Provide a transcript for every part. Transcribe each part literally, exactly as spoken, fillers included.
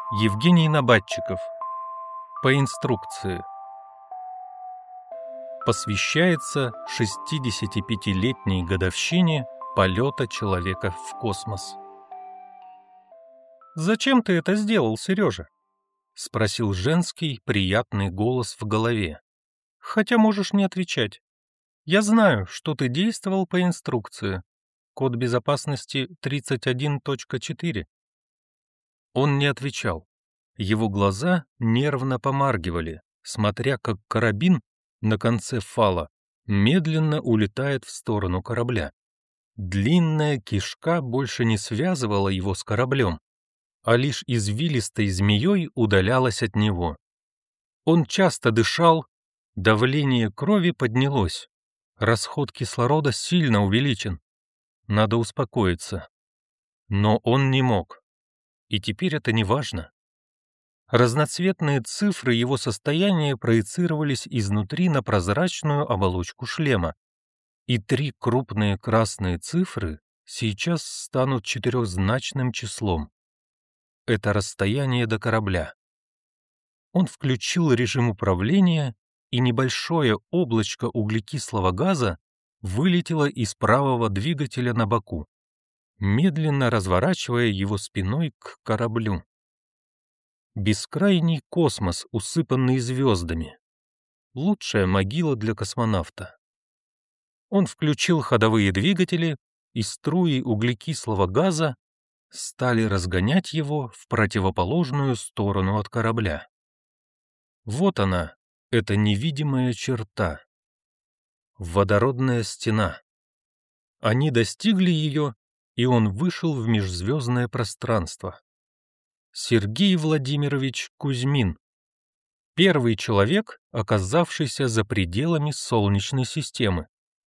Евгений Набатчиков. По инструкции. Посвящается шестидесятипятилетней годовщине полета человека в космос. «Зачем ты это сделал, Сережа?» — спросил женский приятный голос в голове. «Хотя можешь не отвечать. Я знаю, что ты действовал по инструкции. Код безопасности тридцать один точка четыре». Он не отвечал. Его глаза нервно помаргивали, смотря как карабин на конце фала медленно улетает в сторону корабля. Длинная кишка больше не связывала его с кораблем, а лишь извилистой змеей удалялась от него. Он часто дышал, давление крови поднялось, расход кислорода сильно увеличен. Надо успокоиться. Но он не мог. И теперь это не важно. Разноцветные цифры его состояния проецировались изнутри на прозрачную оболочку шлема, и три крупные красные цифры сейчас станут четырехзначным числом. Это расстояние до корабля. Он включил режим управления, и небольшое облачко углекислого газа вылетело из правого двигателя на боку, медленно разворачивая его спиной к кораблю. Бескрайний космос, усыпанный звездами. Лучшая могила для космонавта. Он включил ходовые двигатели, и струи углекислого газа стали разгонять его в противоположную сторону от корабля. Вот она, эта невидимая черта. Водородная стена. Они достигли ее, и он вышел в межзвездное пространство. Сергей Владимирович Кузьмин. Первый человек, оказавшийся за пределами Солнечной системы.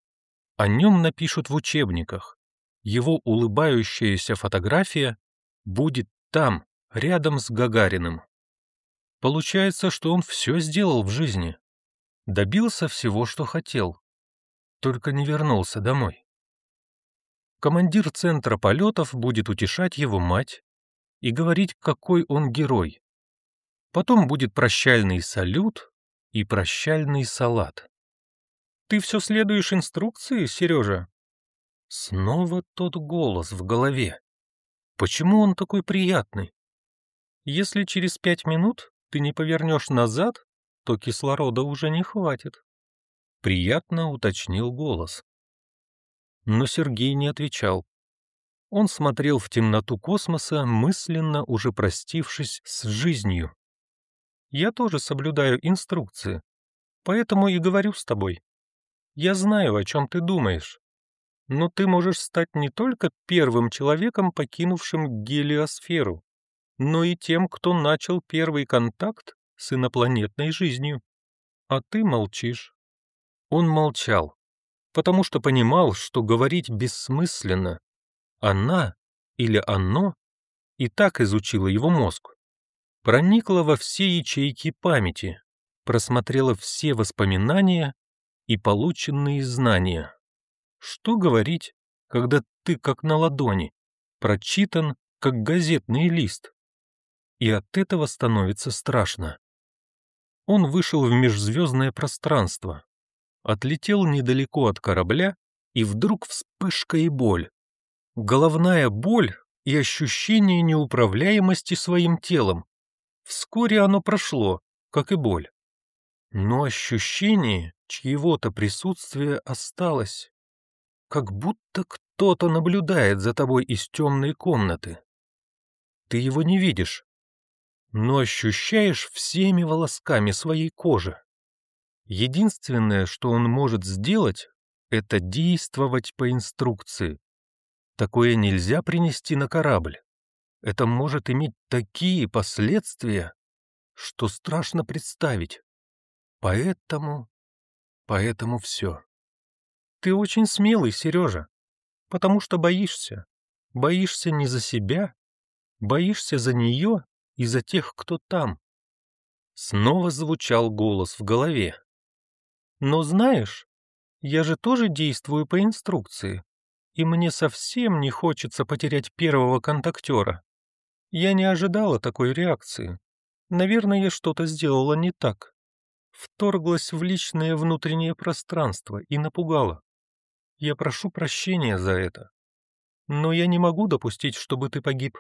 О нем напишут в учебниках. Его улыбающаяся фотография будет там, рядом с Гагариным. Получается, что он все сделал в жизни. Добился всего, что хотел. Только не вернулся домой. Командир центра полетов будет утешать его мать и говорить, какой он герой. Потом будет прощальный салют и прощальный салат. «Ты все следуешь инструкции, Сережа?» Снова тот голос в голове. Почему он такой приятный? «Если через пять минут ты не повернешь назад, то кислорода уже не хватит», — приятно уточнил голос. Но Сергей не отвечал. Он смотрел в темноту космоса, мысленно уже простившись с жизнью. «Я тоже соблюдаю инструкции, поэтому и говорю с тобой. Я знаю, о чем ты думаешь. Но ты можешь стать не только первым человеком, покинувшим гелиосферу, но и тем, кто начал первый контакт с инопланетной жизнью. А ты молчишь». Он молчал, потому что понимал, что говорить бессмысленно. Она или оно и так изучила его мозг, проникла во все ячейки памяти, просмотрела все воспоминания и полученные знания. Что говорить, когда ты как на ладони, прочитан как газетный лист? И от этого становится страшно. Он вышел в межзвездное пространство, отлетел недалеко от корабля, и вдруг вспышка и боль. Головная боль и ощущение неуправляемости своим телом. Вскоре оно прошло, как и боль. Но ощущение чьего-то присутствия осталось. Как будто кто-то наблюдает за тобой из темной комнаты. Ты его не видишь, но ощущаешь всеми волосками своей кожи. Единственное, что он может сделать, это действовать по инструкции. Такое нельзя принести на корабль. Это может иметь такие последствия, что страшно представить. Поэтому... Поэтому все. Ты очень смелый, Сережа, потому что боишься. Боишься не за себя, боишься за нее и за тех, кто там. Снова звучал голос в голове. Но знаешь, я же тоже действую по инструкции. И мне совсем не хочется потерять первого контактера. Я не ожидала такой реакции. Наверное, я что-то сделала не так. Вторглась в личное внутреннее пространство и напугала. Я прошу прощения за это. Но я не могу допустить, чтобы ты погиб.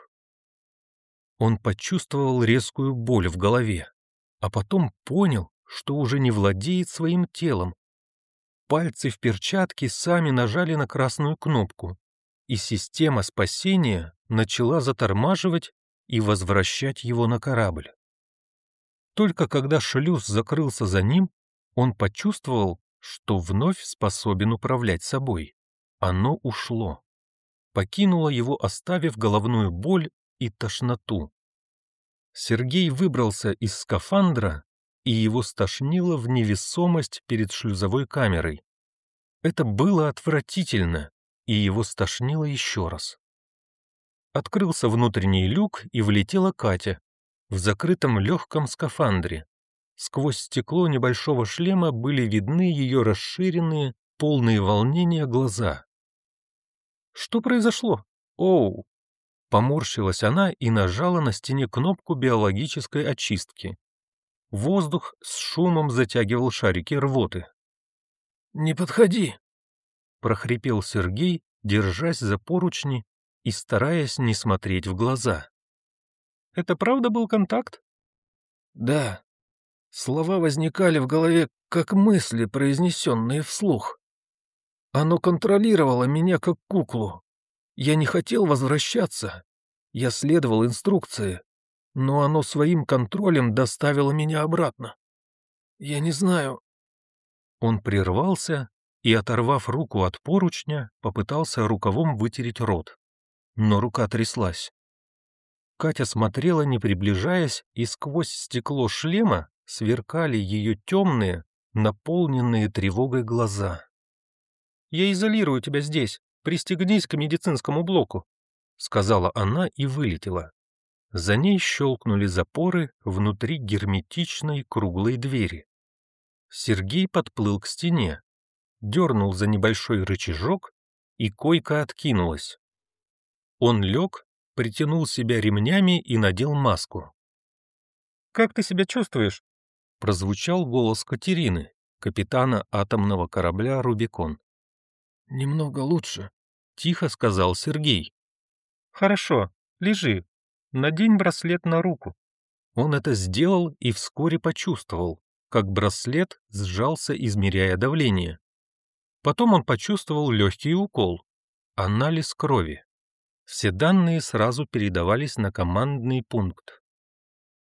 Он почувствовал резкую боль в голове, а потом понял, что уже не владеет своим телом. Пальцы в перчатке сами нажали на красную кнопку, и система спасения начала затормаживать и возвращать его на корабль. Только когда шлюз закрылся за ним, он почувствовал, что вновь способен управлять собой. Оно ушло. Покинуло его, оставив головную боль и тошноту. Сергей выбрался из скафандра, и его стошнило в невесомость перед шлюзовой камерой. Это было отвратительно, и его стошнило еще раз. Открылся внутренний люк, и влетела Катя в закрытом легком скафандре. Сквозь стекло небольшого шлема были видны ее расширенные, полные волнения глаза. «Что произошло? Оу!» Поморщилась она и нажала на стене кнопку биологической очистки. Воздух с шумом затягивал шарики рвоты. «Не подходи!» — прохрипел Сергей, держась за поручни и стараясь не смотреть в глаза. «Это правда был контакт?» «Да. Слова возникали в голове, как мысли, произнесенные вслух. Оно контролировало меня, как куклу. Я не хотел возвращаться. Я следовал инструкции, но оно своим контролем доставило меня обратно. Я не знаю...» Он прервался и, оторвав руку от поручня, попытался рукавом вытереть рот. Но рука тряслась. Катя смотрела, не приближаясь, и сквозь стекло шлема сверкали ее темные, наполненные тревогой глаза. «Я изолирую тебя здесь. Пристегнись к медицинскому блоку», — сказала она и вылетела. За ней щелкнули запоры внутри герметичной круглой двери. Сергей подплыл к стене, дернул за небольшой рычажок, и койка откинулась. Он лег, притянул себя ремнями и надел маску. «Как ты себя чувствуешь?» — прозвучал голос Катерины, капитана атомного корабля «Рубикон». «Немного лучше», — тихо сказал Сергей. «Хорошо, лежи. Надень браслет на руку». Он это сделал и вскоре почувствовал, как браслет сжался, измеряя давление. Потом он почувствовал легкий укол, анализ крови. Все данные сразу передавались на командный пункт.